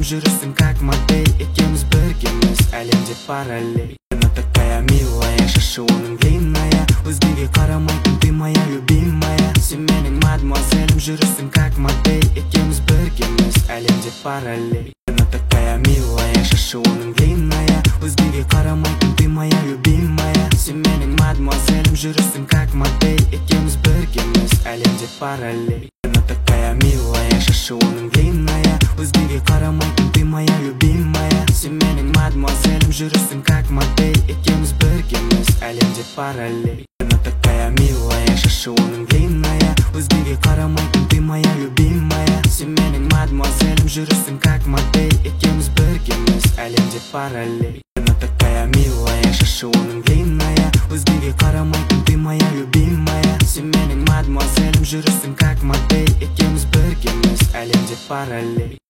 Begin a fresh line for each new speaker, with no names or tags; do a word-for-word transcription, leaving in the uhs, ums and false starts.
жүрісің как модель, екеуміз біргеміз әлемде параллель. Она такая милая, шашы оның длинная, өзгеге қарамайтын ты моя любимая. Сен менің мадемуазелім, жүрісің как модель, екеуміз біргеміз әлемде параллель. Она такая милая, шашы оның длинная, өзгеге қарамайтын ты моя любимая. Сен менің мадемуазелім, жүрісің как модель, екеуміз біргеміз әлемде параллель. Она такая милая, шашы оның длинная, өзгеге қарамайтын ты моя любимая. Сен менің мадемуазелім, жүрісің как модель, екеуміз біргеміз әлемде параллель. Она такая милая, шашы оның длинная, өзгеге қарамайтын ты моя любимая. Сен менің мадемуазелім, жүрісің как модель, екеуміз біргеміз әлемде параллель. Она такая милая, шашы оның длинная, өзгеге қарамайтын ты моя любимая. Сен менің мадемуазелім, жүрісің как модель, екеуміз біргеміз әлемде параллель.